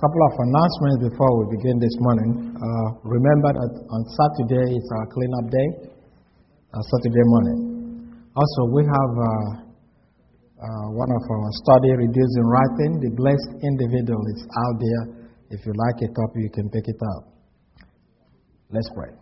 Couple of announcements before we begin this morning. Remember that on Saturday is our cleanup day, Saturday morning. Also, we have one of our study reducing writing. The blessed individual is out there. If you like a copy, you can pick it up. Let's pray.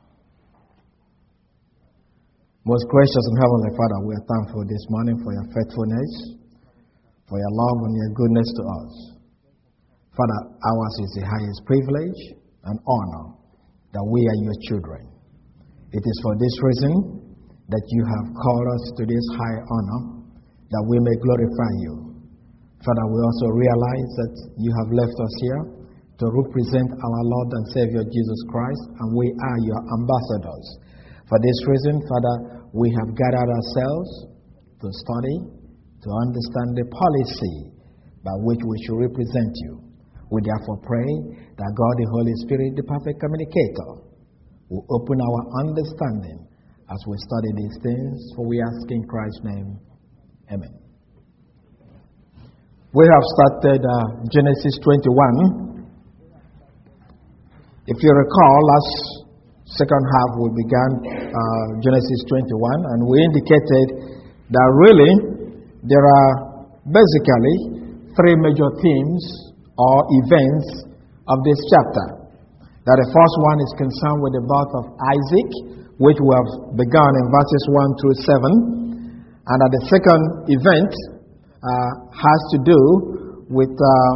Most gracious and heavenly Father, we are thankful this morning for your faithfulness, for your love and your goodness to us. Father, ours is the highest privilege and honor that we are your children. It is for this reason that you have called us to this high honor, that we may glorify you. Father, we also realize that you have left us here to represent our Lord and Savior Jesus Christ, and we are your ambassadors. For this reason, Father, we have gathered ourselves to study, to understand the policy by which we should represent you. We therefore pray that God, the Holy Spirit, the perfect communicator, will open our understanding as we study these things, for we ask in Christ's name. Amen. We have started Genesis 21. If you recall, last second half we began Genesis 21, and we indicated that really there are basically three major themes or events of this chapter. That the first one is concerned with the birth of Isaac, which we have begun in verses 1 through 7. And that the second event has to do with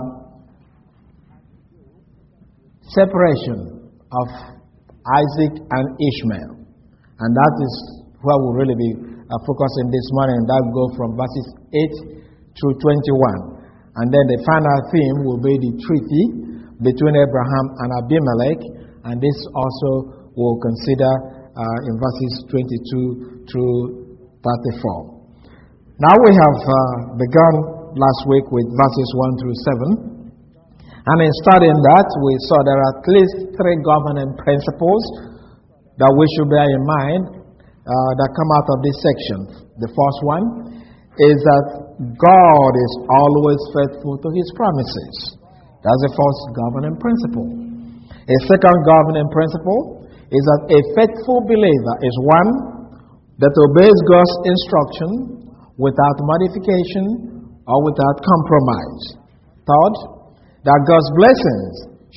separation of Isaac and Ishmael. And that is where we'll really be focusing this morning. And that will go from verses 8 through 21. And then the final theme will be the treaty between Abraham and Abimelech. And this also we'll consider in verses 22 through 34. Now we have begun last week with verses 1 through 7. And in studying that, we saw there are at least three governing principles that we should bear in mind that come out of this section. The first one is that God is always faithful to his promises. That's the first governing principle. A second governing principle is that a faithful believer is one that obeys God's instruction without modification or without compromise. Third, that God's blessings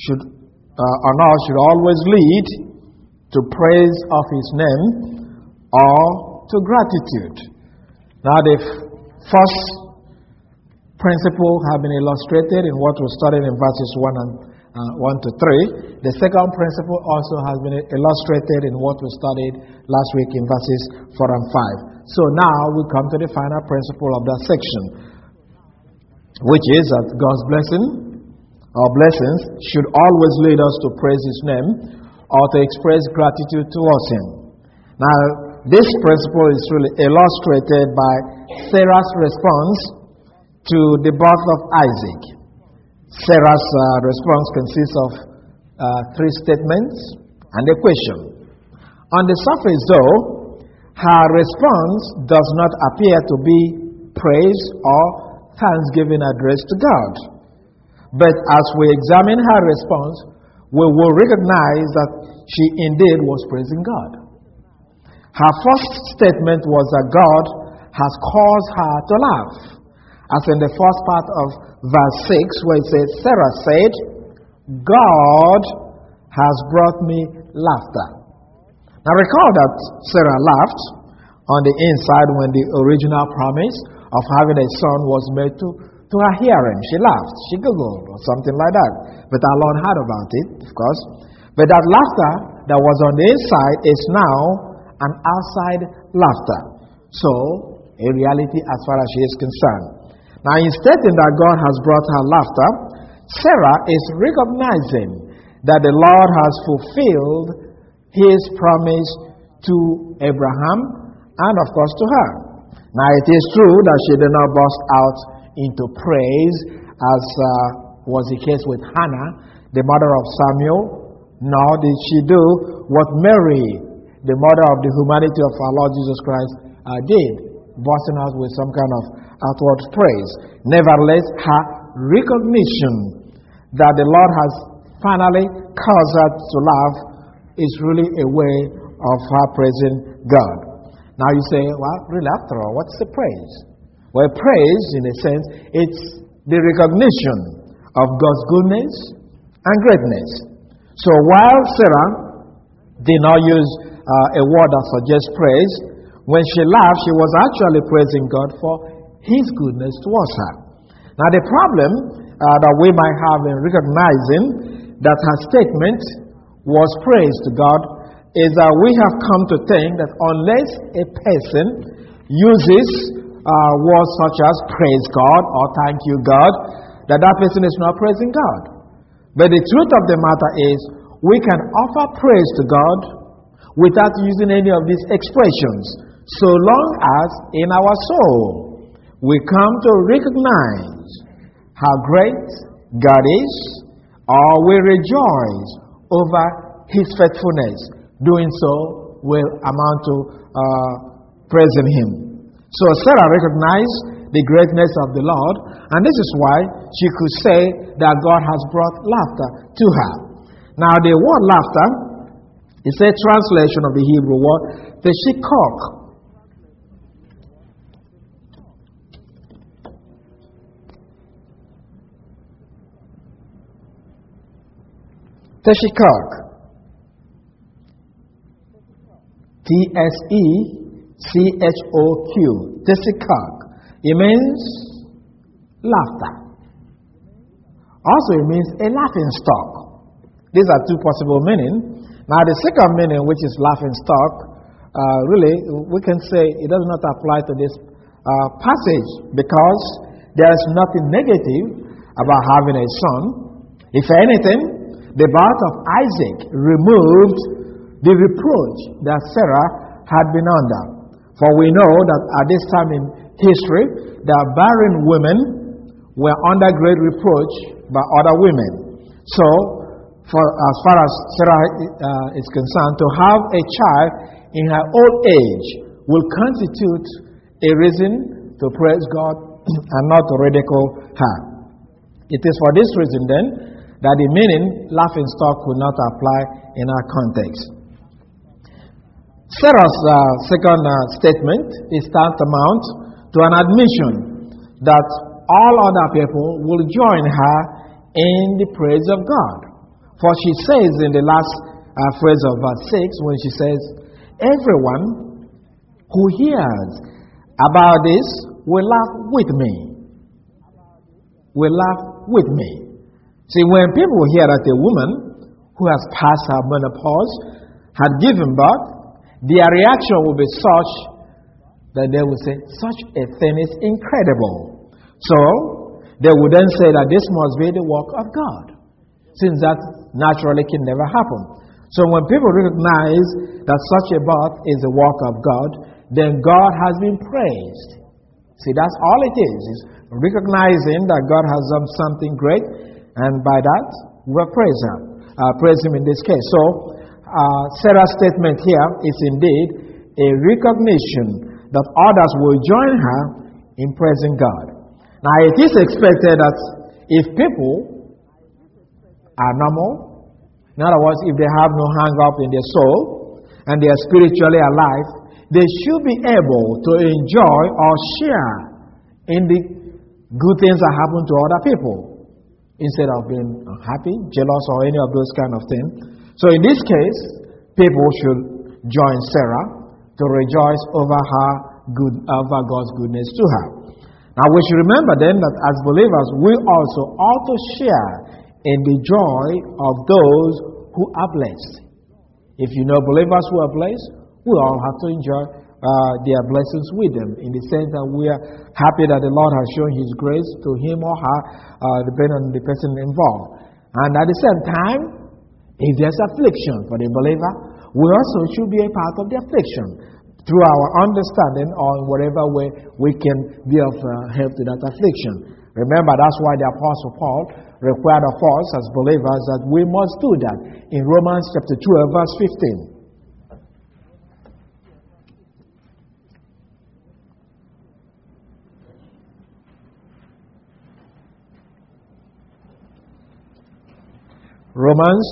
on us should always lead to praise of his name or to gratitude. Now, the first principle have been illustrated in what we studied in verses 1 to 3. The second principle also has been illustrated in what we studied last week in verses 4 and 5. So now we come to the final principle of that section, which is that God's blessings should always lead us to praise his name or to express gratitude towards him. Now, this principle is really illustrated by Sarah's response to the birth of Isaac. Sarah's response consists of three statements and a question. On the surface, though, her response does not appear to be praise or thanksgiving addressed to God. But as we examine her response, we will recognize that she indeed was praising God. Her first statement was that God has caused her to laugh. As in the first part of verse 6, where it says, Sarah said, God has brought me laughter. Now recall that Sarah laughed on the inside when the original promise of having a son was made to her hearing. She laughed, she giggled, or something like that. But our Lord heard about it, of course. But that laughter that was on the inside is now an outside laughter. So, a reality as far as she is concerned. Now, in stating that God has brought her laughter, Sarah is recognizing that the Lord has fulfilled his promise to Abraham and, of course, to her. Now, it is true that she did not burst out into praise as was the case with Hannah, the mother of Samuel, nor did she do what Mary, the mother of the humanity of our Lord Jesus Christ, did, bursting out with some kind of outward praise. Nevertheless, her recognition that the Lord has finally caused her to laugh is really a way of her praising God. Now you say, well, really, after all, what's the praise? Well, praise, in a sense, it's the recognition of God's goodness and greatness. So while Sarah did not use a word that suggests praise, when she laughed, she was actually praising God for His goodness towards her. Now the problem that we might have in recognizing that her statement was praise to God is that we have come to think that unless a person uses words such as praise God or thank you God, that person is not praising God. But the truth of the matter is, we can offer praise to God without using any of these expressions, so long as in our soul we come to recognize how great God is, or we rejoice over His faithfulness. Doing so will amount to praising Him. So Sarah recognized the greatness of the Lord, and this is why she could say that God has brought laughter to her. Now the word laughter is a translation of the Hebrew word teshikok. Teshikok. T-S-E-C-H-O-Q. Teshikok. It means laughter. Also, it means a laughing stock. These are two possible meanings. Now, the second meaning, which is laughing stock, really, we can say it does not apply to this passage because there is nothing negative about having a son. If anything, the birth of Isaac removed the reproach that Sarah had been under. For we know that at this time in history, the barren women were under great reproach by other women. So, as far as Sarah is concerned, to have a child in her old age will constitute a reason to praise God and not to ridicule her. It is for this reason then that the meaning laughing stock will not apply in our context. Sarah's second statement is tantamount to an admission that all other people will join her in the praise of God. For she says in the last phrase of verse 6, when she says, everyone who hears about this will laugh with me. Will laugh with me. See, when people hear that a woman who has passed her menopause had given birth, their reaction will be such that they will say, such a thing is incredible. So, they would then say that this must be the work of God, since that naturally can never happen. So when people recognize that such a birth is the work of God, then God has been praised. See, that's all it is recognizing that God has done something great, and by that, we'll praise Him in this case. So, Sarah's statement here is indeed a recognition that others will join her in praising God. Now, it is expected that if people are normal, in other words, if they have no hang-up in their soul and they are spiritually alive, they should be able to enjoy or share in the good things that happen to other people instead of being unhappy, jealous, or any of those kind of things. So in this case, people should join Sarah to rejoice over God's goodness to her. Now we should remember then that as believers, we also ought to share in the joy of those who are blessed. If you know believers who are blessed, we all have to enjoy their blessings with them, in the sense that we are happy that the Lord has shown His grace to him or her, depending on the person involved. And at the same time, if there's affliction for the believer, we also should be a part of the affliction through our understanding or in whatever way we can be of help to that affliction. Remember, that's why the Apostle Paul required of us as believers that we must do that in Romans chapter 12, verse 15. Romans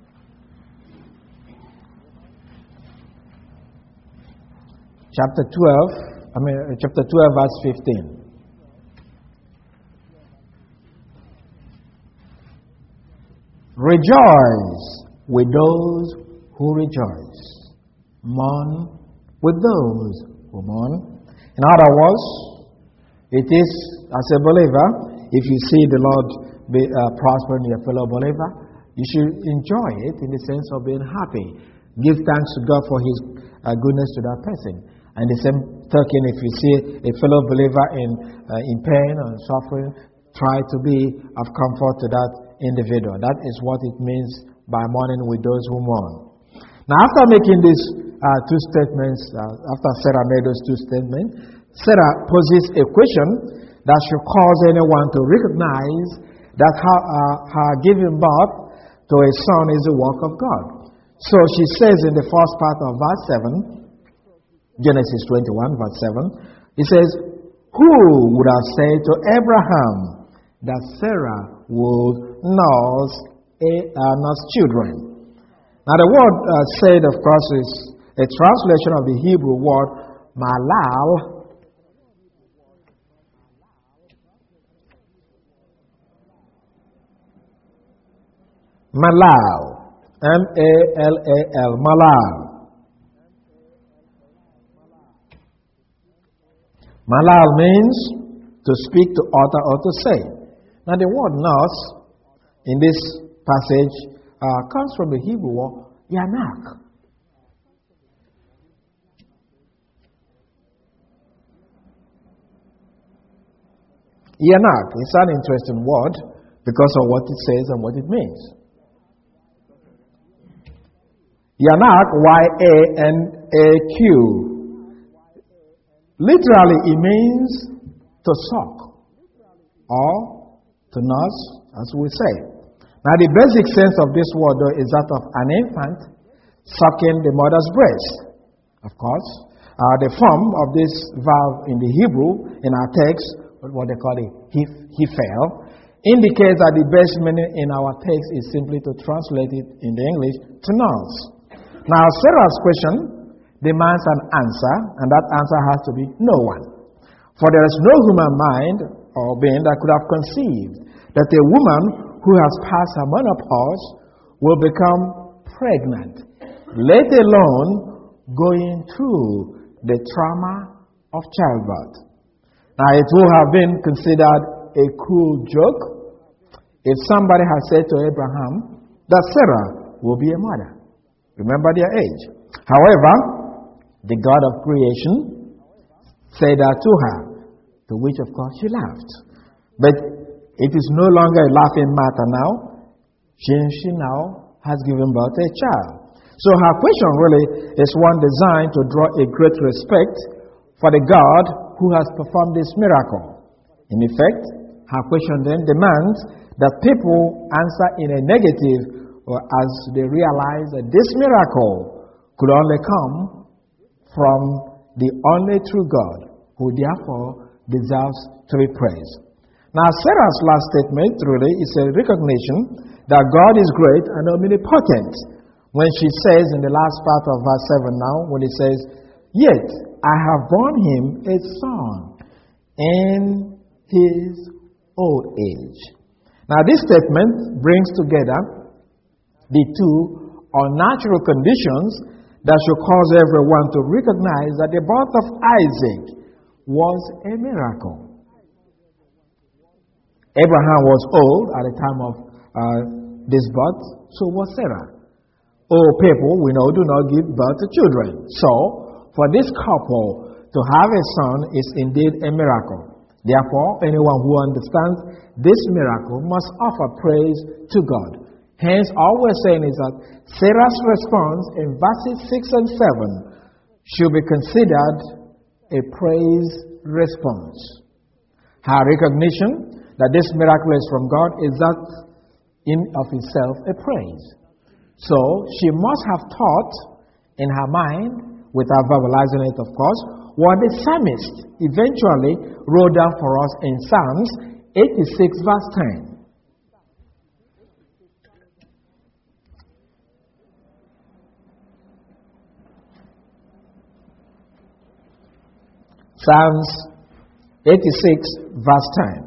chapter 12, verse 15. Rejoice with those who rejoice. Mourn with those who mourn. In other words, it is as a believer, if you see the Lord prospering your fellow believer, you should enjoy it in the sense of being happy. Give thanks to God for His goodness to that person. And the same token, if you see a fellow believer in pain or suffering, try to be of comfort to that individual. That is what it means by mourning with those who mourn. Now, after making these two statements, after Sarah made those two statements, Sarah poses a question that should cause anyone to recognize that her giving birth to a son is the work of God. So she says in the first part of verse 7, Genesis 21, verse 7, it says, "Who would have said to Abraham that Sarah would nurse children?" Now the word said, of course, is a translation of the Hebrew word malal. Malal. M-A-L-A-L. Malal. Malal means to speak, to utter, or to say. Now the word nurse in this passage comes from the Hebrew word yanak. Yanak is an interesting word because of what it says and what it means. Yanak, Y-A-N-A-Q. Literally, it means to suck or to nurse, as we say. Now, the basic sense of this word, though, is that of an infant sucking the mother's breast. Of course, the form of this verb in the Hebrew, in our text, what they call it, hifel, indicates that the best meaning in our text is simply to translate it in the English to nurse. Now, Sarah's question demands an answer, and that answer has to be no one. For there is no human mind or being that could have conceived that a woman who has passed her menopause will become pregnant, let alone going through the trauma of childbirth. Now, it would have been considered a cruel joke if somebody had said to Abraham that Sarah will be a mother. Remember their age. However, the God of creation said that to her, to which of course she laughed. But it is no longer a laughing matter now, since she now has given birth to a child. So her question really is one designed to draw a great respect for the God who has performed this miracle. In effect, her question then demands that people answer in a negative, or as they realize that this miracle could only come from the only true God, who therefore deserves to be praised. Now, Sarah's last statement really is a recognition that God is great and omnipotent. When she says in the last part of verse 7 now, when it says, "Yet I have borne him a son in his old age." Now, this statement brings together the two unnatural conditions that should cause everyone to recognize that the birth of Isaac was a miracle. Abraham was old at the time of this birth, so was Sarah. Old people, we know, do not give birth to children. So, for this couple to have a son is indeed a miracle. Therefore, anyone who understands this miracle must offer praise to God. Hence, all we're saying is that Sarah's response in verses 6 and 7 should be considered a praise response. Her recognition that this miracle is from God is that in of itself a praise. So, she must have thought in her mind, without verbalizing it of course, what the psalmist eventually wrote down for us in Psalms 86 verse 10. Psalms 86, verse 10.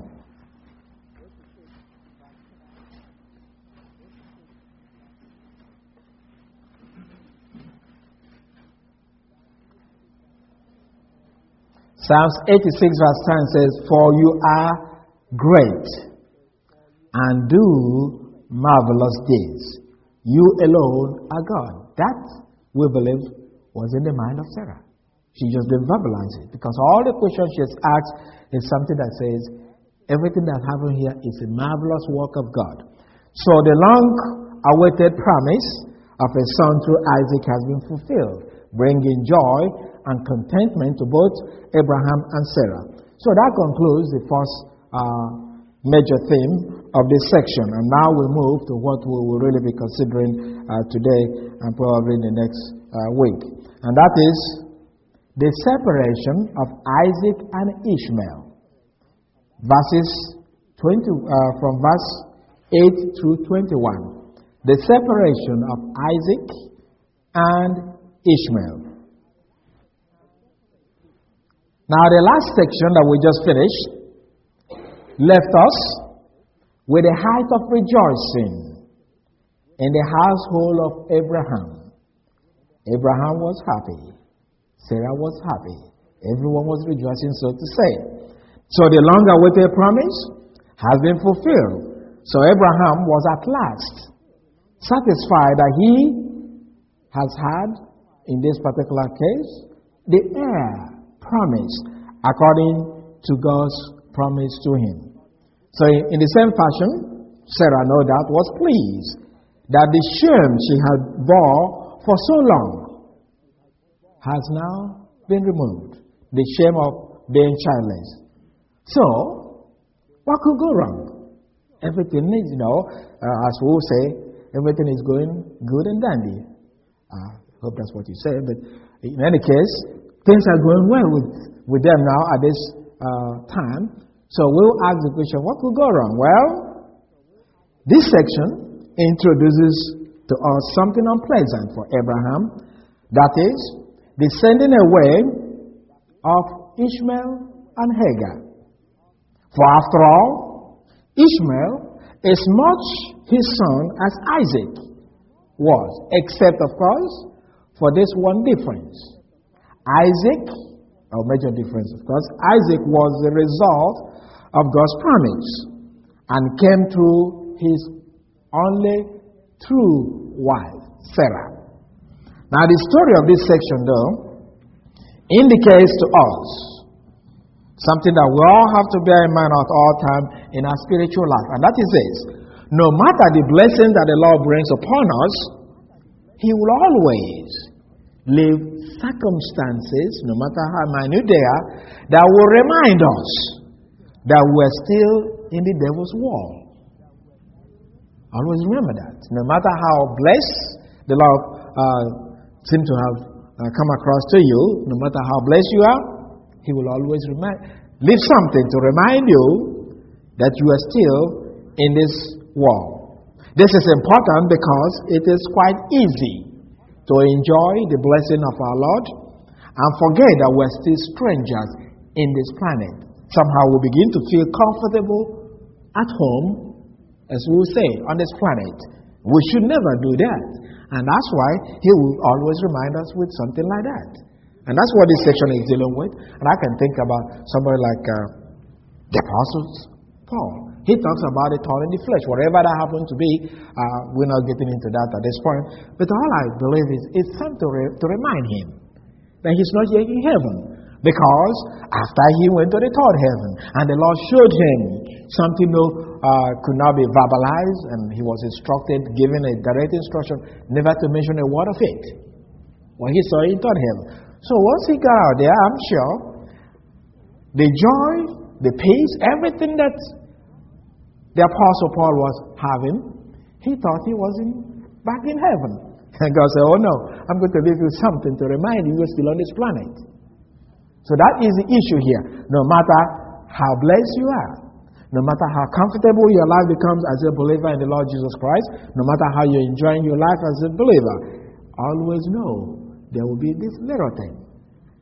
Psalms 86, verse 10 says, "For you are great and do marvelous deeds. You alone are God." That, we believe, was in the mind of Sarah. She just didn't verbalize it, because all the questions she has asked is something that says, everything that happened here is a marvelous work of God. So the long-awaited promise of a son through Isaac has been fulfilled, bringing joy and contentment to both Abraham and Sarah. So that concludes the first major theme of this section. And now we move to what we will really be considering today and probably in the next week. And that is the separation of Isaac and Ishmael. From verse 8 through 21. The separation of Isaac and Ishmael. Now, the last section that we just finished left us with a height of rejoicing in the household of Abraham. Abraham was happy. Sarah was happy. Everyone was rejoicing, so to say. So the long-awaited promise has been fulfilled. So Abraham was at last satisfied that he has had, in this particular case, the heir promised according to God's promise to him. So in the same fashion, Sarah, no doubt, was pleased that the shame she had bore for so long has now been removed. The shame of being childless. So, what could go wrong? Everything is, as we will say, everything is going good and dandy. I hope that's what you say, but in any case, things are going well with them now at this time. So we'll ask the question, what could go wrong? Well, this section introduces to us something unpleasant for Abraham. That is, the sending away of Ishmael and Hagar. For after all, Ishmael is much his son as Isaac was, except, of course, for this one difference. Isaac, a major difference, of course, Isaac was the result of God's promise and came through his only true wife, Sarah. Now, the story of this section, though, indicates to us something that we all have to bear in mind at all times in our spiritual life, and that is this: no matter the blessing that the Lord brings upon us, He will always leave circumstances, no matter how minute they are, that will remind us that we're still in the devil's wall. Always remember that. No matter how blessed the Lord seems to have come across to you, no matter how blessed you are, He will always leave something to remind you that you are still in this wall. This is important because it is quite easy to enjoy the blessing of our Lord and forget that we're still strangers in this planet. Somehow we begin to feel comfortable at home, as we will say, on this planet. We should never do that. And that's why He will always remind us with something like that. And that's what this section is dealing with. And I can think about somebody like the Apostle Paul. He talks about a thorn in the flesh. Whatever that happened to be, we're not getting into that at this point. But all I believe is it's time to remind him that he's not yet in heaven. Because after he went to the third heaven, and the Lord showed him something could not be verbalized, and he was instructed, given a direct instruction, never to mention a word of it. Well, he saw it in third heaven. So once he got out there, I'm sure the joy, the peace, everything that the Apostle Paul was having, he thought he was back in heaven. And God said, oh no, I'm going to give you something to remind you you're still on this planet. So that is the issue here. No matter how blessed you are, no matter how comfortable your life becomes as a believer in the Lord Jesus Christ, no matter how you're enjoying your life as a believer, always know there will be this little thing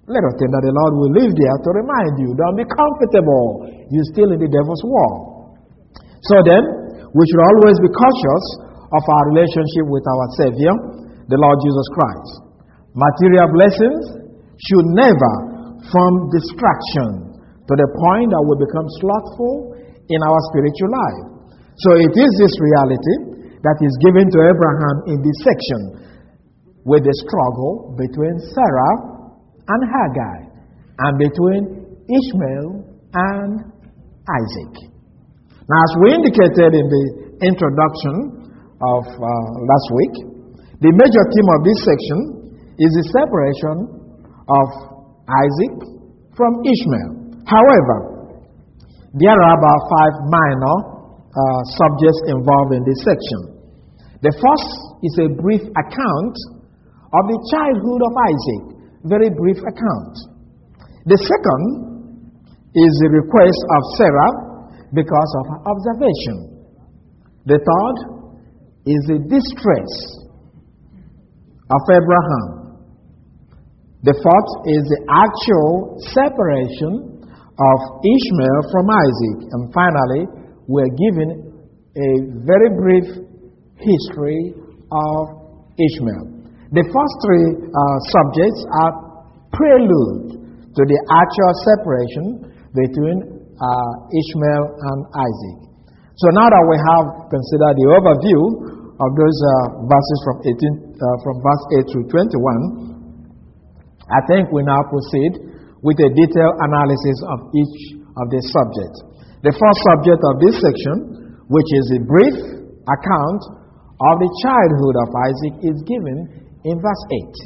Let us think that the Lord will live there to remind you. Don't be comfortable. You're still in the devil's war. So then, we should always be cautious of our relationship with our Savior, the Lord Jesus Christ. Material blessings should never form distraction to the point that we become slothful in our spiritual life. So it is this reality that is given to Abraham in this section with the struggle between Sarah and Hagar and between Ishmael and Isaac. Now, as we indicated in the introduction of last week, the major theme of this section is the separation of Isaac from Ishmael. However, there are about 5 minor subjects involved in this section. The first is a brief account of the childhood of Isaac, very brief account. The second is the request of Sarah because of her observation. The third is the distress of Abraham. The fourth is the actual separation of Ishmael from Isaac. And finally, we're given a very brief history of Ishmael. The first 3 subjects are prelude to the actual separation between Ishmael and Isaac. So now that we have considered the overview of those verses from verse 8 through 21, I think we now proceed with a detailed analysis of each of the subjects. The first subject of this section, which is a brief account of the childhood of Isaac, is given in verse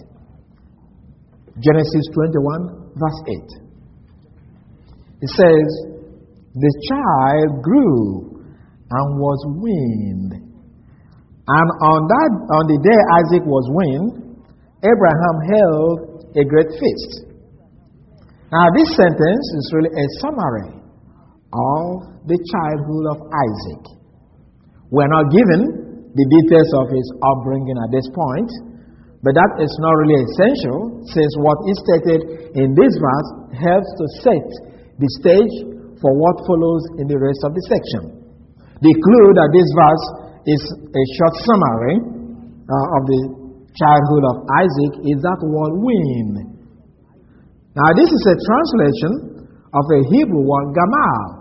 8. Genesis 21, verse 8. It says, "The child grew and was weaned. And on the day Isaac was weaned, Abraham held a great feast." Now, this sentence is really a summary of the childhood of Isaac. We're not given the details of his upbringing at this point, but that is not really essential, since what is stated in this verse helps to set the stage for what follows in the rest of the section. The clue that this verse is a short summary of the childhood of Isaac is that word wean. Now, this is a translation of a Hebrew word gamal.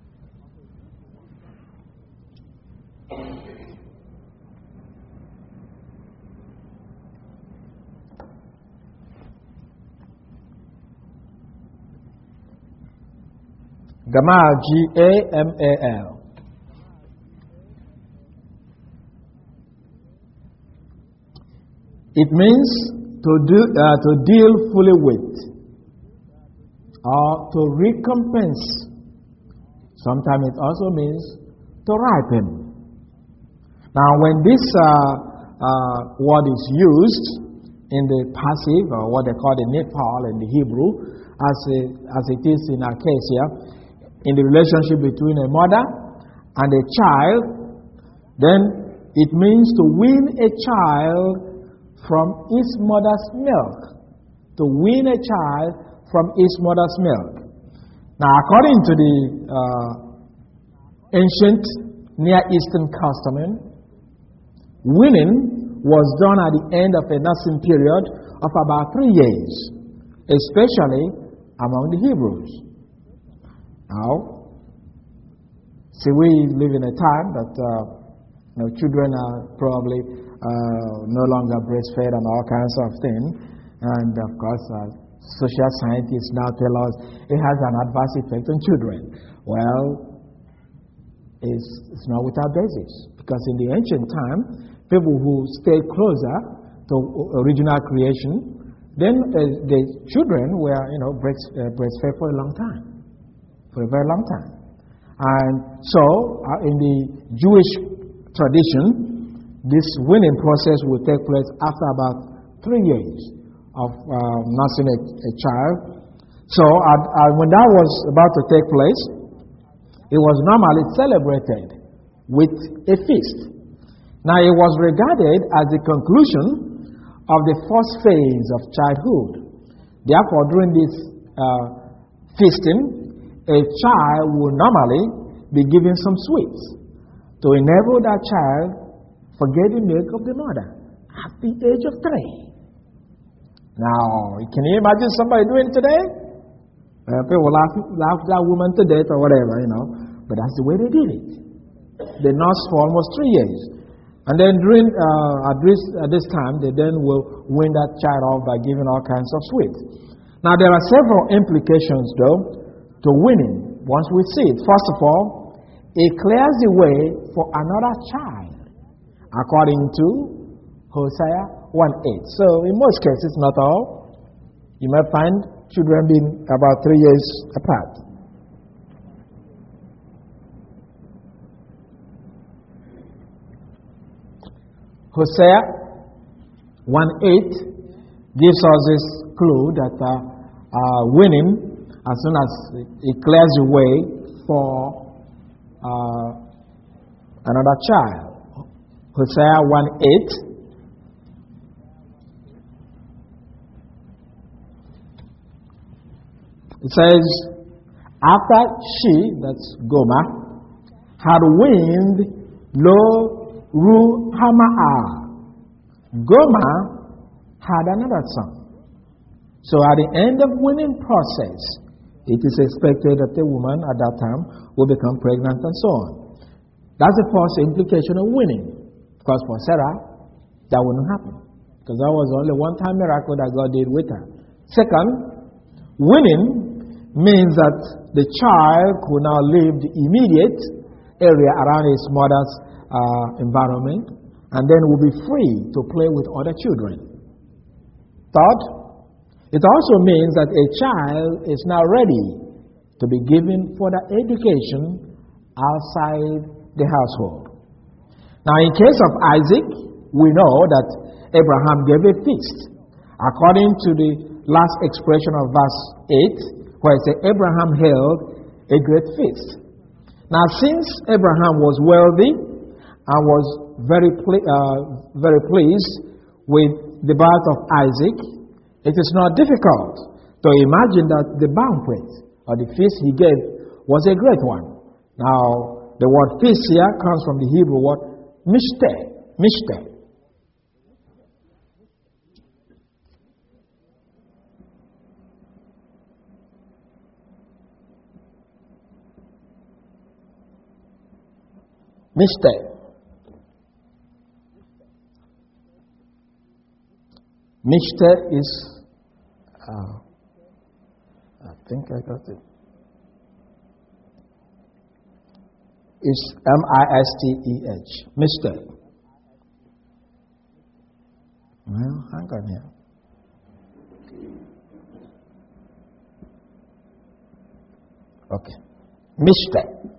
Gamal, G-A-M-A-L. It means to deal fully with, or to recompense. Sometimes it also means to ripen. Now, when this word is used in the passive, or what they call the nepal in the Hebrew, as it is in our case here, in the relationship between a mother and a child, then it means to wean a child from its mother's milk. To wean a child from its mother's milk. Now, according to the ancient Near Eastern custom, weaning was done at the end of a nursing period of about 3 years, especially among the Hebrews. Now, see, we live in a time that children are probably no longer breastfed and all kinds of things. And of course, social scientists now tell us it has an adverse effect on children. Well, it's not without basis. Because in the ancient time, people who stayed closer to original creation, then the children were breastfed for a long time. For a very long time. And so, in the Jewish tradition, this weaning process will take place after about 3 years of nursing a child. So, when that was about to take place, it was normally celebrated with a feast. Now, it was regarded as the conclusion of the first phase of childhood. Therefore, during this feasting, a child will normally be given some sweets to enable that child forget the milk of the mother at the age of 3. Now, can you imagine somebody doing it today? People laugh at that woman to death or whatever, but that's the way they did it. They nursed for almost 3 years. And then during at this time, they then will win that child off by giving all kinds of sweets. Now, there are several implications, though, to winning once we see it. First of all, it clears the way for another child, according to Hosea 1:8. So, in most cases, not all, you might find children being about 3 years apart. Hosea 1:8 gives us this clue that winning, as soon as it clears the way for another child. Hosea 1:8. It says, after she, that's Gomer, had weaned Lo-Ruhamah, Gomer had another son. So at the end of winning process, it is expected that the woman at that time will become pregnant and so on. That's the first implication of winning. Because for Sarah, that wouldn't happen. Because that was only one-time miracle that God did with her. Second, winning means that the child could now leave the immediate area around his mother's environment and then will be free to play with other children. Third, it also means that a child is now ready to be given further education outside the household. Now, in case of Isaac, we know that Abraham gave a feast. According to the last expression of verse 8, where it says Abraham held a great feast. Now, since Abraham was wealthy and was very pleased with the birth of Isaac, it is not difficult to imagine that the banquet or the feast he gave was a great one. Now, the word feast here comes from the Hebrew word mishteh. Mishteh. Mishteh. Mishteh is, I think I got it. It's M-I-S-T-E-H. Mishteh. Well, hang on here. Okay. Mishteh.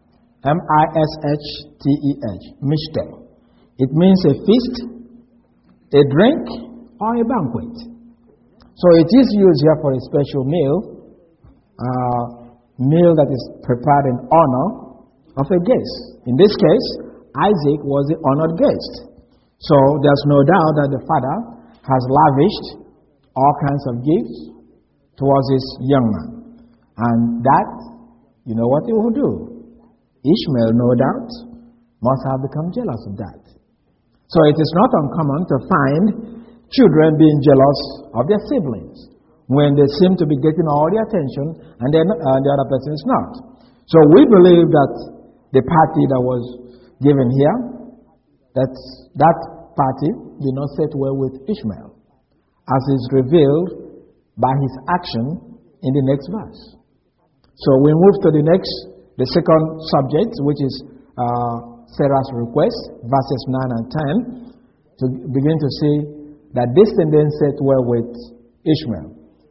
M-I-S-H-T-E-H. Mishteh. It means a feast, a drink, or a banquet. So it is used here for a special meal, meal that is prepared in honor of a guest. In this case, Isaac was the honored guest. So there's no doubt that the father has lavished all kinds of gifts towards his young man. And that, you know what he will do? Ishmael, no doubt, must have become jealous of that. So it is not uncommon to find children being jealous of their siblings when they seem to be getting all the attention and then the other person is not. So we believe that the party that was given here, that party did not sit well with Ishmael, as is revealed by his action in the next verse. So we move to the second subject, which is Sarah's request, verses 9 and 10, to begin to see that this didn't sit well with Ishmael.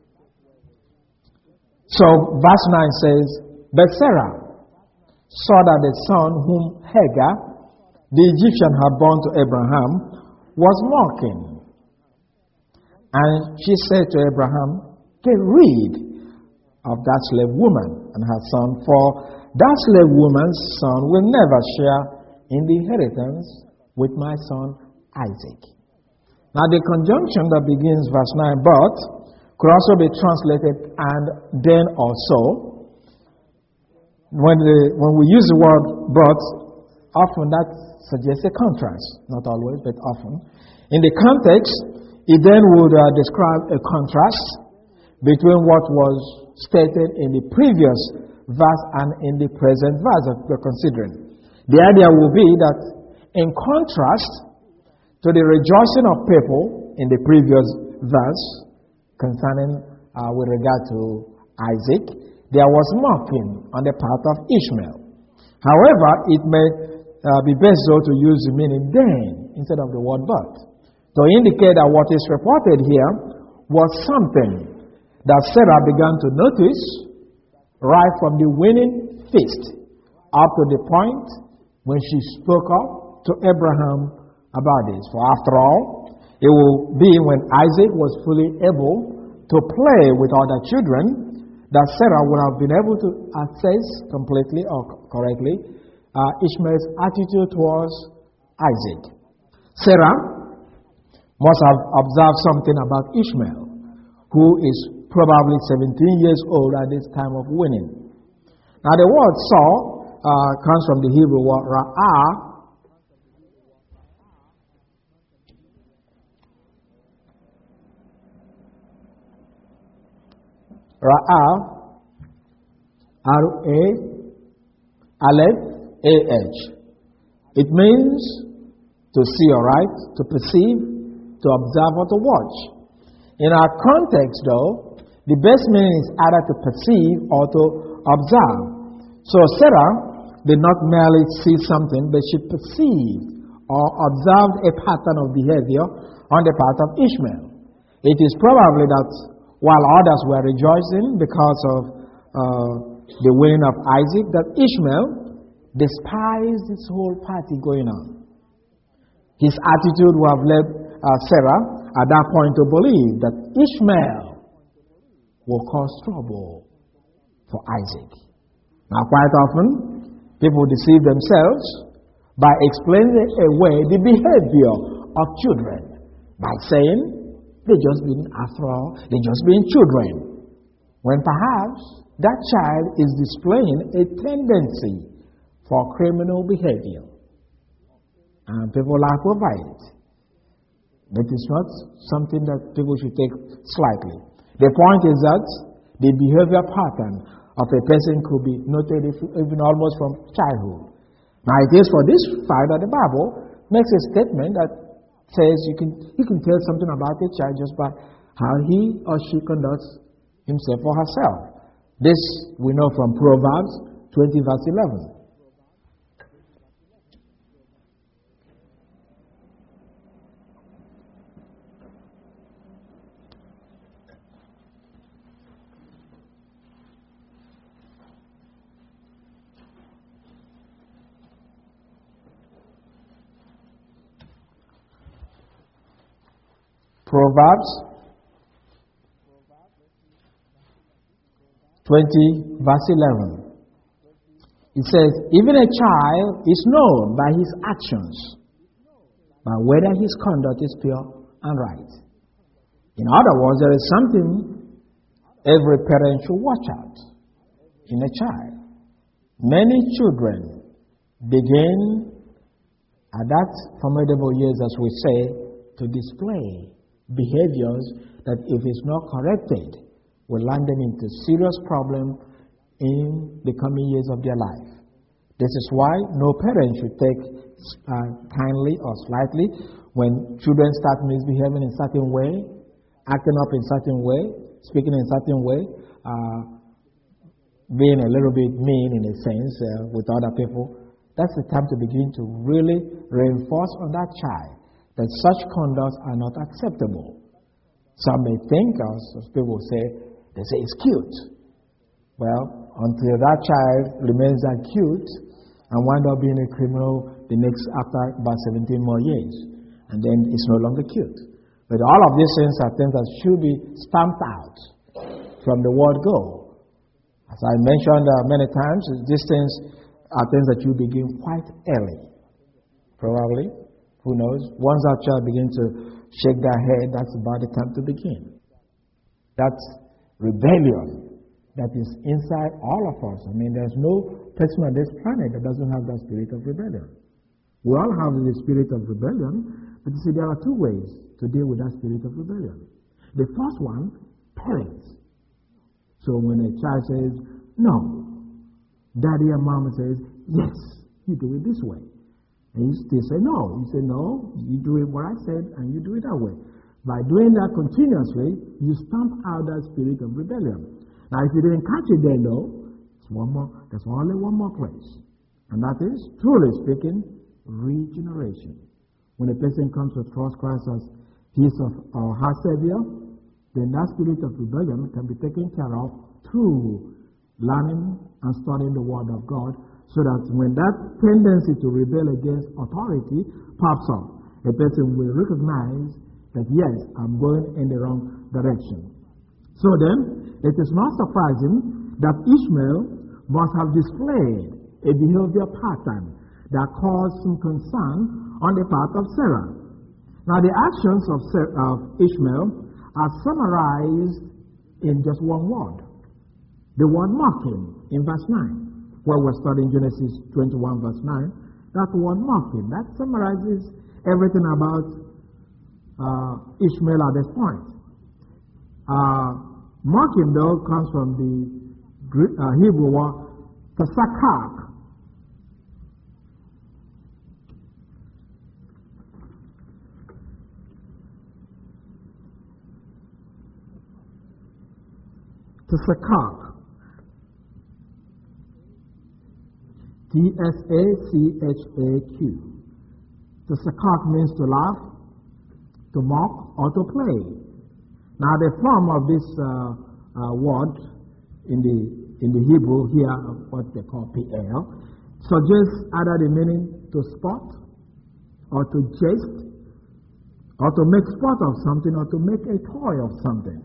So verse 9 says, but Sarah saw that the son whom Hagar, the Egyptian, had born to Abraham was mocking. And she said to Abraham, get rid of that slave woman and her son, for that slave woman's son will never share in the inheritance with my son Isaac. Now the conjunction that begins verse 9, but could also be translated and then also. When we use the word but, often that suggests a contrast. Not always, but often. In the context, it then would describe a contrast between what was stated in the previous verse and in the present verse that we're considering. The idea will be that in contrast to the rejoicing of people in the previous verse concerning with regard to Isaac, there was mocking on the part of Ishmael. However, it may be best though to use the meaning then instead of the word but, to indicate that what is reported here was something that Sarah began to notice right from the winning feast up to the point when she spoke up to Abraham about this. For after all, it will be when Isaac was fully able to play with other children that Sarah would have been able to assess completely or correctly Ishmael's attitude towards Isaac. Sarah must have observed something about Ishmael, who is probably 17 years old at this time of winning. Now the word Saul comes from the Hebrew word Ra'ah. Ra'ah, R-A, Aleph, A-H. It means to see or right, to perceive, to observe or to watch. In our context though, the best meaning is either to perceive or to observe. So Sarah did not merely see something, but she perceived or observed a pattern of behavior on the part of Ishmael. It is probably that while others were rejoicing because of the winning of Isaac, that Ishmael despised this whole party going on. His attitude would have led Sarah at that point to believe that Ishmael will cause trouble for Isaac. Now, quite often, people deceive themselves by explaining away the behavior of children by saying, they're just being, after all, they're just being children. When perhaps that child is displaying a tendency for criminal behavior. And people laugh over it. But it's not something that people should take slightly. The point is that the behavior pattern of a person could be noted even almost from childhood. Now it is for this fact that the Bible makes a statement that says you can tell something about a child just by how he or she conducts himself or herself. This we know from Proverbs 20 verse 11. Proverbs 20 verse 11. It says, even a child is known by his actions, by whether his conduct is pure and right. In other words, there is something every parent should watch out in a child. Many children begin at that formidable years, as we say, to display behaviors that if it's not corrected will land them into serious problem in the coming years of their life. This is why no parent should take kindly or slightly when children start misbehaving in certain way, acting up in certain way, speaking in certain way, being a little bit mean in a sense with other people. That's the time to begin to really reinforce on that child that such conducts are not acceptable. Some may think, as people say, they say it's cute. Well, until that child remains that cute and wind up being a criminal after about 17 more years, and then it's no longer cute. But all of these things are things that should be stamped out from the word go. As I mentioned many times, these things are things that you begin quite early. Probably. Who knows? Once that child begins to shake their head, that's about the time to begin. that rebellion that is inside all of us. I mean, there's no person on this planet that doesn't have that spirit of rebellion. We all have the spirit of rebellion, but you see, there are two ways to deal with that spirit of rebellion. The first one, parents. So when a child says, no, daddy and mama says, yes, you do it this way. And you still say no. You say, no, you do it what I said, and you do it that way. By doing that continuously, you stamp out that spirit of rebellion. Now, if you didn't catch it then, though, there's only one more place. And that is, truly speaking, regeneration. When a person comes to trust Christ as his or her Savior, then that spirit of rebellion can be taken care of through learning and studying the Word of God, so that when that tendency to rebel against authority pops up, a person will recognize that, yes, I'm going in the wrong direction. So then, it is not surprising that Ishmael must have displayed a behavior pattern that caused some concern on the part of Sarah. Now, the actions of Ishmael are summarized in just one word. The word mocking in verse 9. Where we're studying Genesis 21 verse 9. That word mocking, that summarizes everything about Ishmael at this point. Mocking, though, comes from the Hebrew word tasakak. Tasakak. T-S-A-C-H-A-Q. Tasakak means to laugh, to mock, or to play. Now, the form of this word in the Hebrew here, what they call PL, suggests either the meaning to sport, or to jest, or to make sport of something, or to make a toy of something.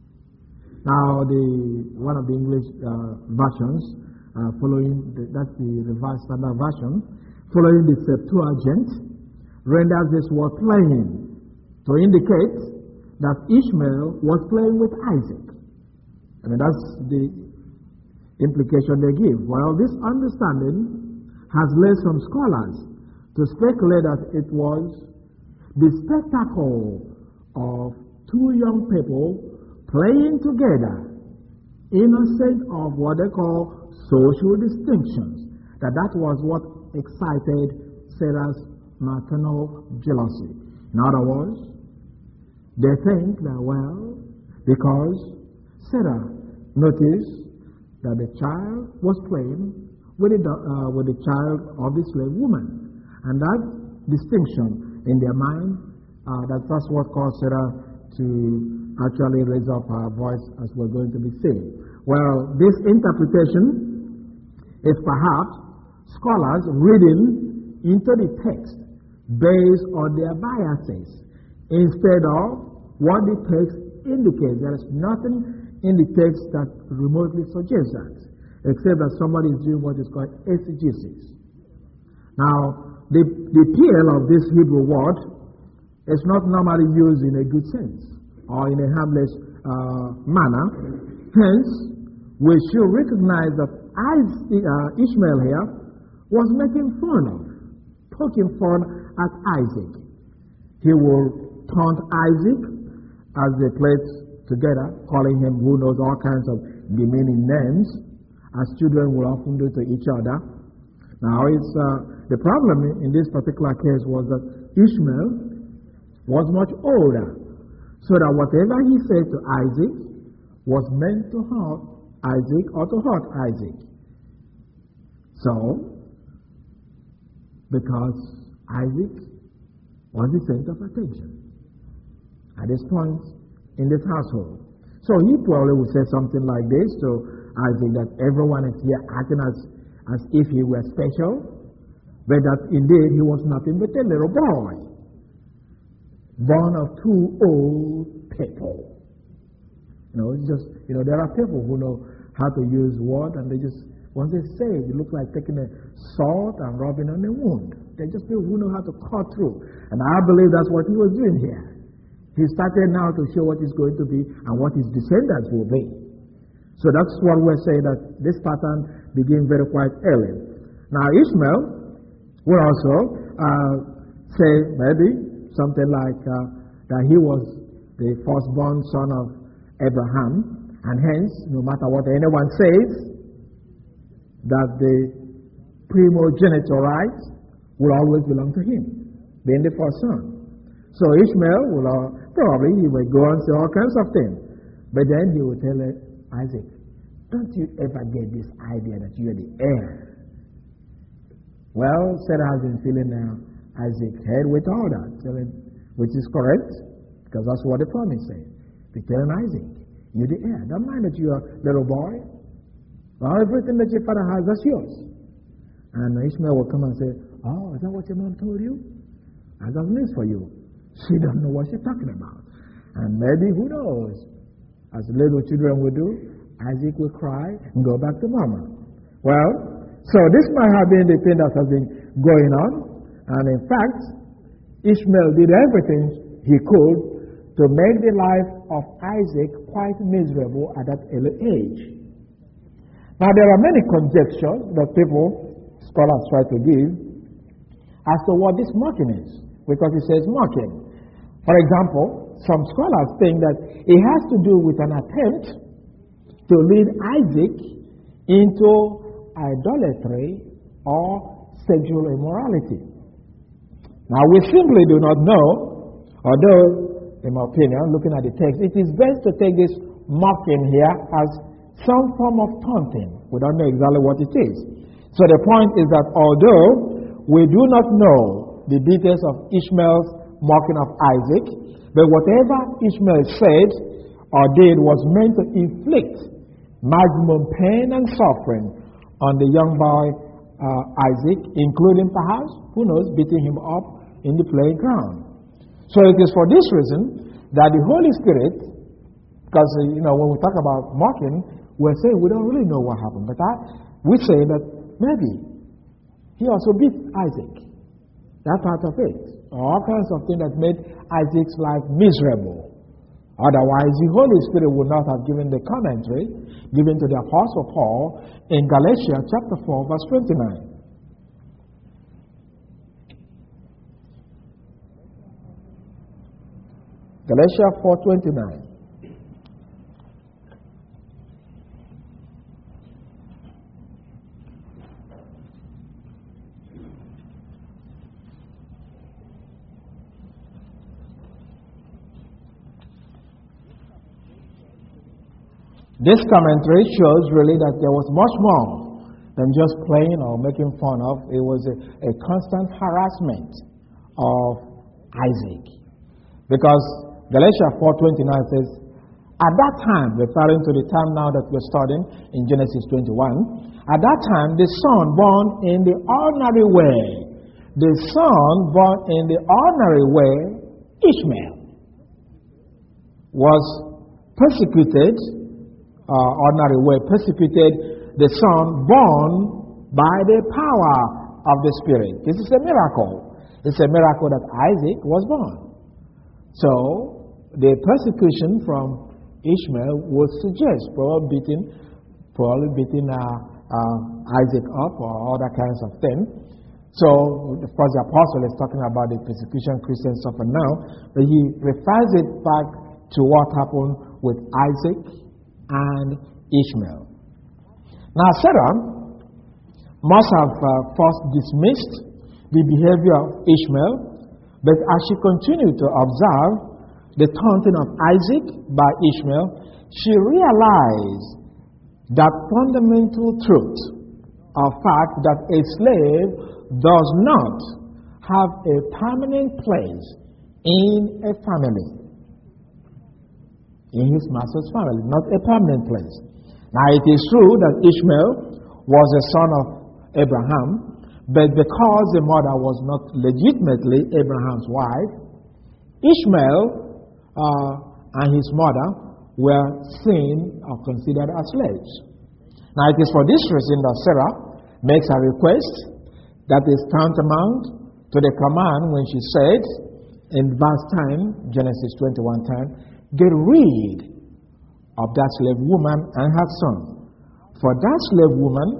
Now, one of the English versions, that's the Revised Standard Version, following the Septuagint, renders this word playing to indicate that Ishmael was playing with Isaac. I mean, that's the implication they give. Well, this understanding has led some scholars to speculate that it was the spectacle of two young people playing together, innocent of what they call social distinctions, that was what excited Sarah's maternal jealousy. In other words, they think that, well, because Sarah noticed that the child was playing with the child of the slave woman, and that distinction in their mind, that's what caused Sarah to actually raise up her voice, as we're going to be seeing. Well, this interpretation is perhaps scholars reading into the text based on their biases instead of what the text indicates. There is nothing in the text that remotely suggests that, except that somebody is doing what is called exegesis. Now, the PL of this Hebrew word is not normally used in a good sense or in a harmless manner. Hence, we should recognize that Ishmael here was making fun of, poking fun at Isaac. He will taunt Isaac as they played together, calling him who knows all kinds of demeaning names, as children will often do to each other. Now, the problem in this particular case was that Ishmael was much older, so that whatever he said to Isaac was meant to hurt Isaac or to hurt Isaac. So, because Isaac was the center of attention at this point in this household. So he probably would say something like this to Isaac, that everyone is here acting as if he were special, but that indeed he was nothing but a little boy, born of two old people. There are people who know how to use words, and they just, once they say it, it looks like taking a salt and rubbing on a wound. They're just people who know how to cut through. And I believe that's what he was doing here. He started now to show what is going to be and what his descendants will be. So that's what we're saying, that this pattern begins very quite early. Now Ishmael will also say maybe something like that he was the firstborn son of Abraham, and hence, no matter what anyone says, that the primogeniture right will always belong to him, being the first son. So Ishmael will probably he will go and say all kinds of things, but then he will tell Isaac, don't you ever get this idea that you are the heir? Well, Sarah has been feeling Isaac's head with all that, which is correct, because that's what the promise says. They telling Isaac, you're the heir. Don't mind that you're a little boy. Well, everything that your father has, that's yours. And Ishmael will come and say, oh, is that what your mom told you? I got news for you. She doesn't know what she's talking about. And maybe, who knows, as little children will do, Isaac will cry and go back to mama. Well, so this might have been the thing that has been going on. And in fact, Ishmael did everything he could to make the life of Isaac quite miserable at that early age. Now, there are many conjectures that scholars try to give as to what this mocking is, because it says mocking. For example, some scholars think that it has to do with an attempt to lead Isaac into idolatry or sexual immorality. Now, we simply do not know, although, in my opinion, looking at the text, it is best to take this mocking here as some form of taunting. We don't know exactly what it is. So the point is that although we do not know the details of Ishmael's mocking of Isaac, but whatever Ishmael said or did was meant to inflict maximum pain and suffering on the young boy Isaac, including perhaps, who knows, beating him up in the playground. So it is for this reason that the Holy Spirit, because when we talk about mocking, we're saying we don't really know what happened, but we say that maybe he also beat Isaac. That part of it. All kinds of things that made Isaac's life miserable. Otherwise, the Holy Spirit would not have given the commentary given to the Apostle Paul in Galatians chapter 4, verse 29. Galatians 4:29. This commentary shows really that there was much more than just playing or making fun of. It was a constant harassment of Isaac. Because Galatians 4:29 says, at that time, referring to the time now that we're studying in Genesis 21, at that time the son born in the ordinary way, Ishmael, was persecuted the son born by the power of the Spirit. This is a miracle. It's a miracle that Isaac was born. So, the persecution from Ishmael would suggest probably beating Isaac up or other kinds of things. So, of course, the apostle is talking about the persecution Christians suffer now, but he refers it back to what happened with Isaac and Ishmael. Now, Sarah must have first dismissed the behavior of Ishmael, but as she continued to observe the taunting of Isaac by Ishmael, she realized that fundamental truth of fact that a slave does not have a permanent place in a family. In his master's family, not a permanent place. Now, it is true that Ishmael was a son of Abraham, but because the mother was not legitimately Abraham's wife, Ishmael and his mother were seen or considered as slaves. Now, it is for this reason that Sarah makes a request that is tantamount to the command when she said, in verse 10, Genesis 21:10, get rid of that slave woman and her son. For that slave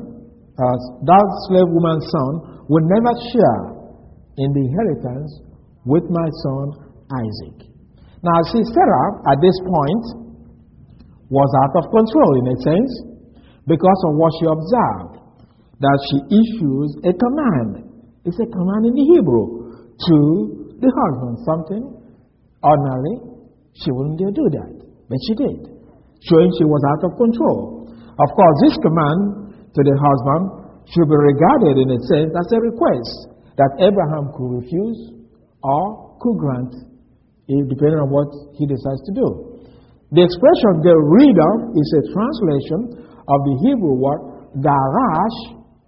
woman's son will never share in the inheritance with my son Isaac. Now, see, Sarah at this point was out of control in a sense because of what she observed, that she issues a command. It's a command in the Hebrew to the husband, something ordinarily she wouldn't dare do that, but she did, showing she was out of control. Of course, this command to the husband should be regarded in a sense as a request that Abraham could refuse or could grant, depending on what he decides to do. The expression get rid of is a translation of the Hebrew word garash,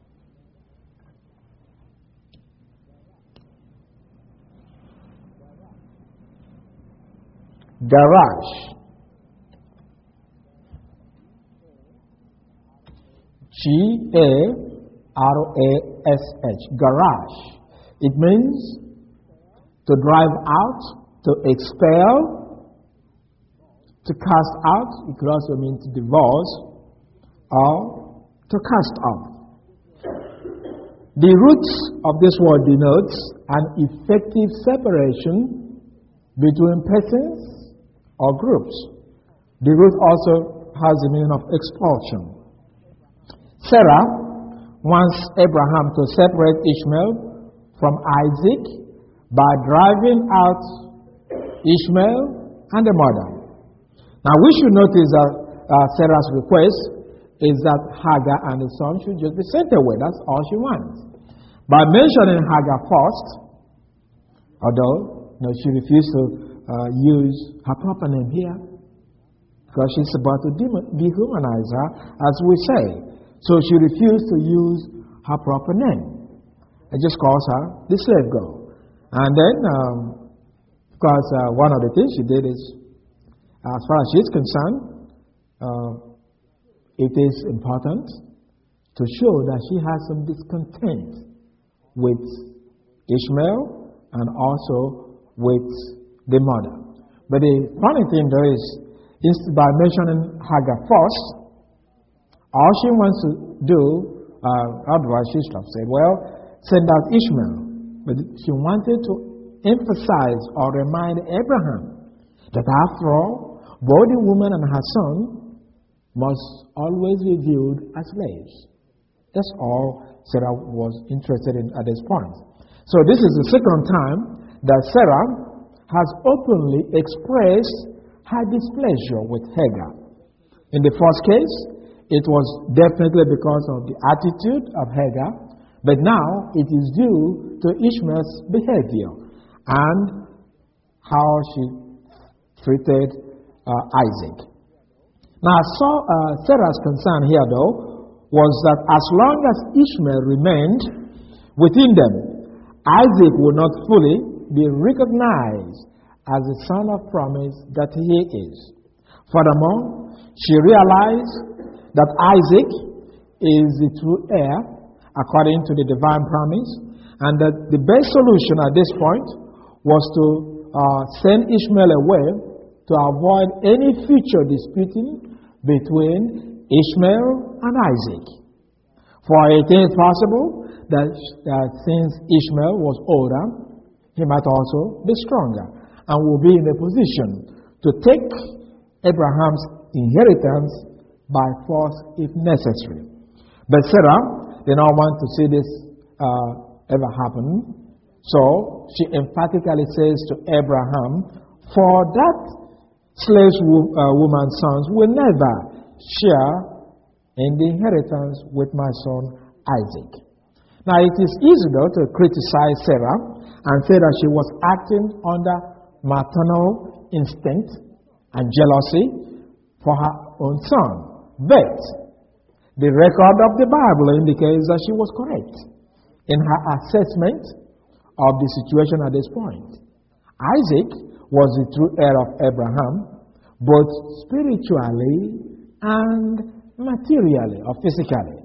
garash, G-A-R-A-S-H, garash. It means to drive out, to expel, to cast out. It could also mean to divorce or to cast off. The roots of this word denotes an effective separation between persons or groups. The root also has the meaning of expulsion. Sarah wants Abraham to separate Ishmael from Isaac by driving out Ishmael and the mother. Now we should notice that Sarah's request is that Hagar and the son should just be sent away. That's all she wants. By mentioning Hagar first, although she refused to use her proper name here, because she's about to dehumanize her, as we say. So she refused to use her proper name. It just calls her the slave girl. And then, because one of the things she did is, as far as she's concerned, it is important to show that she has some discontent with Ishmael and also with the mother. But the funny thing though is by mentioning Hagar first, all she wants to do, otherwise she should have said, well, send out Ishmael. But she wanted to emphasize or remind Abraham that after all, both the woman and her son must always be viewed as slaves. That's all Sarah was interested in at this point. So this is the second time that Sarah has openly expressed her displeasure with Hagar. In the first case, it was definitely because of the attitude of Hagar, but now it is due to Ishmael's behavior and how she treated Isaac. Now, Sarah's concern here, though, was that as long as Ishmael remained within them, Isaac would not fully be recognized as the son of promise that he is. Furthermore, she realized that Isaac is the true heir according to the divine promise, and that the best solution at this point was to send Ishmael away to avoid any future disputing between Ishmael and Isaac. For it is possible that since Ishmael was older, he might also be stronger and will be in a position to take Abraham's inheritance by force if necessary. But Sarah did not want to see this ever happen. So she emphatically says to Abraham, for that slave woman's sons will never share in the inheritance with my son Isaac. Now it is easy though to criticize Sarah and say that she was acting under maternal instinct and jealousy for her own son. But the record of the Bible indicates that she was correct in her assessment of the situation at this point. Isaac was the true heir of Abraham, both spiritually and materially or physically.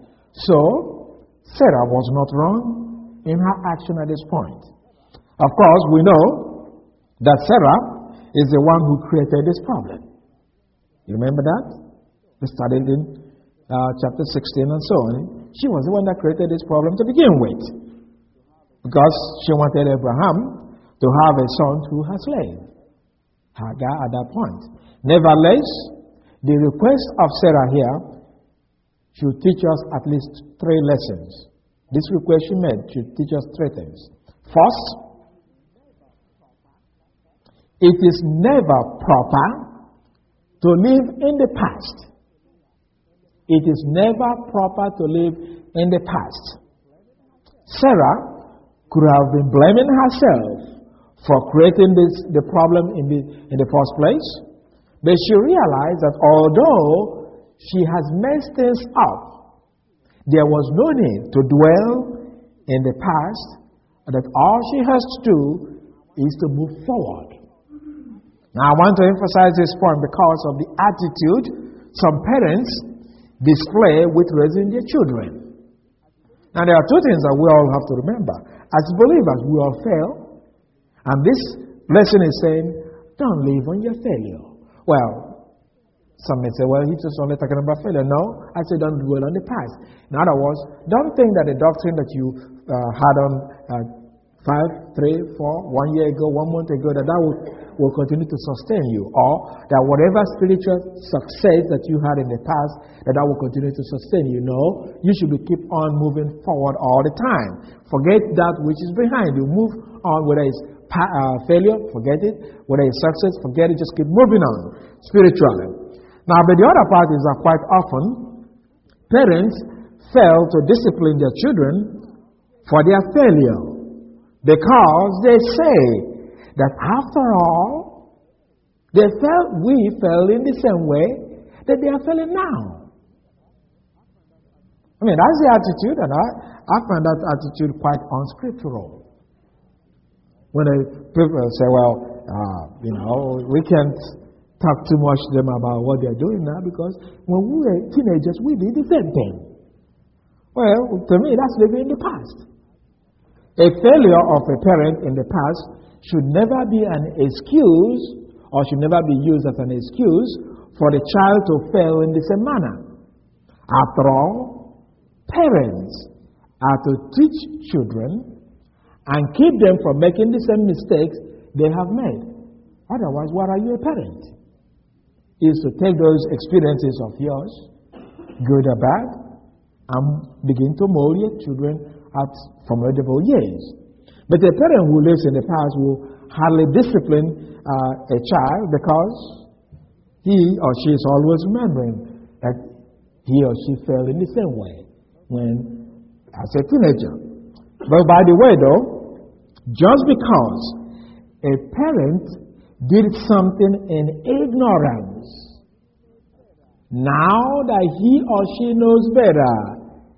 So, Sarah was not wrong in her action at this point. Of course, we know that Sarah is the one who created this problem. You remember that? We studied in chapter 16 and so on. She was the one that created this problem to begin with, because she wanted Abraham to have a son through her slave, Hagar, at that point. Nevertheless, the request of Sarah here should teach us at least 3 lessons. This request she made should teach us 3 things. First, it is never proper to live in the past. It is never proper to live in the past. Sarah could have been blaming herself for creating the problem in the first place, but she realized that although she has messed things up, there was no need to dwell in the past, that all she has to do is to move forward. Now, I want to emphasize this point because of the attitude some parents display with raising their children. Now, there are 2 things that we all have to remember. As believers, we all fail. And this lesson is saying, don't live on your failure. Well, some may say, well, he's just only talking about failure. No, I say don't dwell on the past. In other words, don't think that the doctrine that you had on 5, 3, 4, 1 year ago, 1 month ago, that will continue to sustain you, or that whatever spiritual success that you had in the past, that will continue to sustain you. No, you should keep on moving forward all the time. Forget that which is behind you. Move on, whether it's failure, forget it. Whether it's success, forget it. Just keep moving on spiritually. Now, but the other part is that quite often parents fail to discipline their children for their failure, because they say that after all, we fell in the same way that they are failing now. I mean, that's the attitude, and I find that attitude quite unscriptural. When people say, well, we can't talk too much to them about what they're doing now, because when we were teenagers, we did the same thing. Well, to me, that's living in the past. A failure of a parent in the past should never be an excuse, or should never be used as an excuse for the child to fail in the same manner. After all, parents are to teach children and keep them from making the same mistakes they have made. Otherwise, what are you a parent? Is to take those experiences of yours, good or bad, and begin to mold your children at formidable years. But a parent who lives in the past will hardly discipline a child, because he or she is always remembering that he or she fell in the same way when as a teenager. But by the way, though, just because a parent did something in ignorance, now that he or she knows better,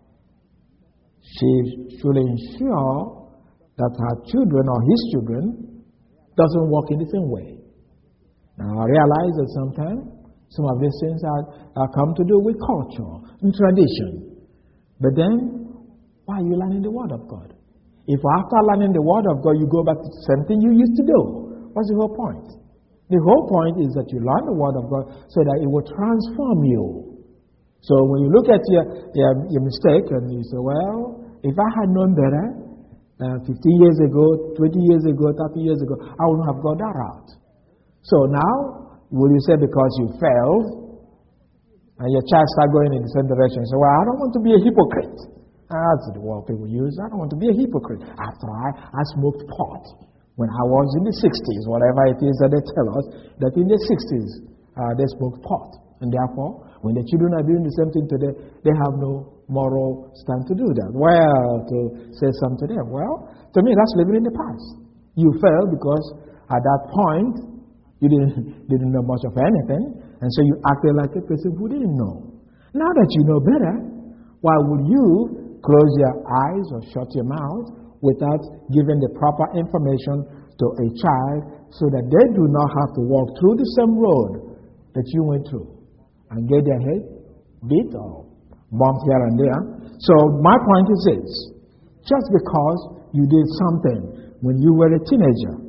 she should ensure that her children or his children doesn't walk in the same way. Now, I realize that sometimes some of these things are come to do with culture and tradition. But then, why are you learning the Word of God? If after learning the Word of God, you go back to the same thing you used to do, what's the whole point? The whole point is that you learn the Word of God so that it will transform you. So when you look at your mistake and you say, well, if I had known better 15 years ago, 20 years ago, 30 years ago, I wouldn't have got that out. So now, will you say because you failed and your child started going in the same direction, you say, well, I don't want to be a hypocrite. That's the word people use. I don't want to be a hypocrite. After I smoked pot when I was in the 60s, whatever it is that they tell us, that in the 60s they smoked pot. And therefore, when the children are doing the same thing today, they have no moral stand to do that. Well, to say something to them. Well, to me, that's living in the past. You failed because at that point, you didn't know much of anything, and so you acted like a person who didn't know. Now that you know better, why would you close your eyes or shut your mouth without giving the proper information to a child so that they do not have to walk through the same road that you went through and get their head beat or bumped here and there? So my point is this: just because you did something when you were a teenager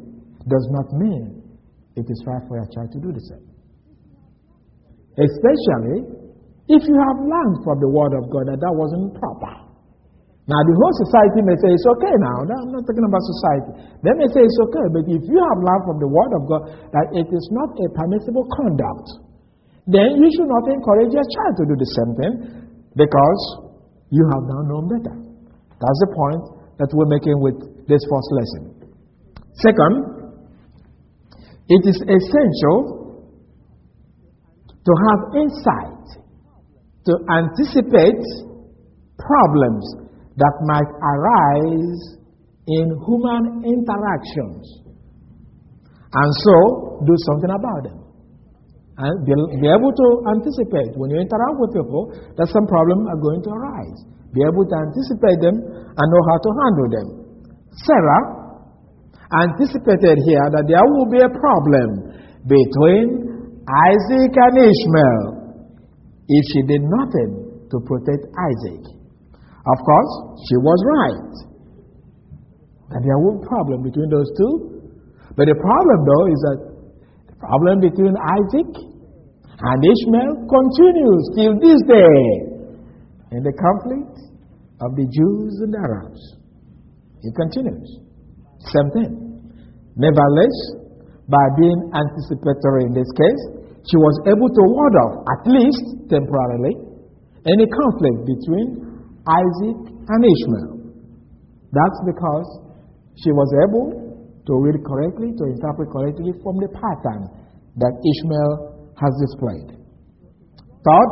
does not mean it is right for your child to do the same. Especially if you have learned from the Word of God that that wasn't proper. Now, the whole society may say it's okay now. I'm not talking about society. They may say it's okay, but if you have learned from the Word of God that it is not a permissible conduct, then you should not encourage your child to do the same thing because you have now known better. That's the point that we're making with this first lesson. Second, it is essential to have insight, to anticipate problems that might arise in human interactions, and so do something about them. And be able to anticipate when you interact with people that some problems are going to arise. Be able to anticipate them and know how to handle them. Sarah anticipated here that there will be a problem between Isaac and Ishmael if she did nothing to protect Isaac. Of course, she was right. And there will be a problem between those two. But the problem, though, is that the problem between Isaac and Ishmael continues till this day in the conflict of the Jews and the Arabs. It continues. Same thing. Nevertheless, by being anticipatory in this case, she was able to ward off, at least temporarily, any conflict between Isaac and Ishmael. That's because she was able to read correctly, to interpret correctly from the pattern that Ishmael has displayed. Third,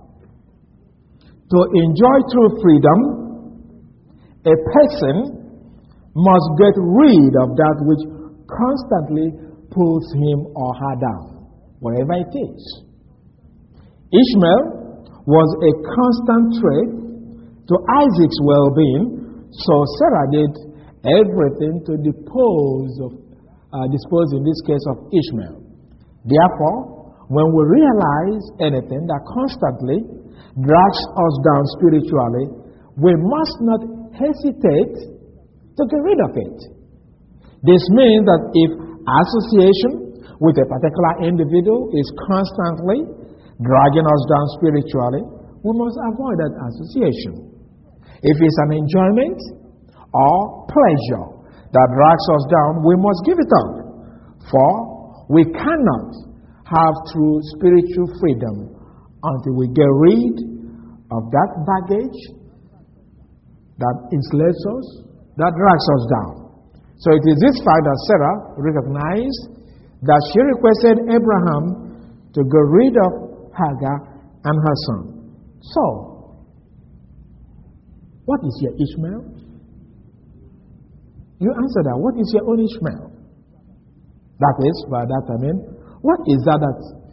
to enjoy true freedom, a person must get rid of that which constantly pulls him or her down, wherever it is. Ishmael was a constant threat to Isaac's well-being, so Sarah did everything to dispose in this case of Ishmael. Therefore, when we realize anything that constantly drags us down spiritually, we must not hesitate to get rid of it. This means that if association with a particular individual is constantly dragging us down spiritually, we must avoid that association. If it's an enjoyment or pleasure that drags us down, we must give it up. For we cannot have true spiritual freedom until we get rid of that baggage that enslaves us, that drags us down. So it is this fact that Sarah recognized that she requested Abraham to get rid of Hagar and her son. So, what is your Ishmael? You answer that. What is your own Ishmael? That is, by that I mean, what is that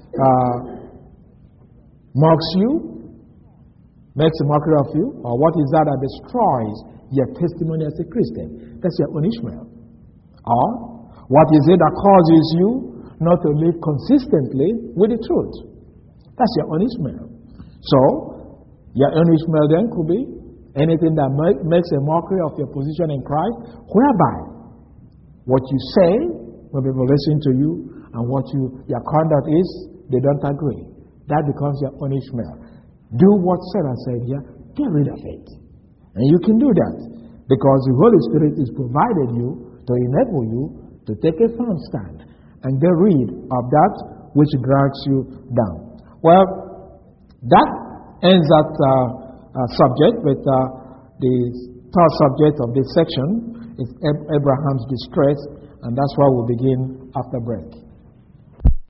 mocks you, makes a mockery of you, or what is that destroys your testimony as a Christian? That's your own Ishmael. Or what is it that causes you not to live consistently with the truth? That's your own Ishmael. So, your own Ishmael then could be anything that makes a mockery of your position in Christ, whereby what you say when people listen to you and what your conduct is, they don't agree. That becomes your own Ishmael. Do what Sarah said here, get rid of it. And you can do that because the Holy Spirit is provided you to enable you to take a firm stand and get rid of that which drags you down. Well, that ends that subject, but the third subject of this section is Abraham's distress, and that's why we'll begin after break.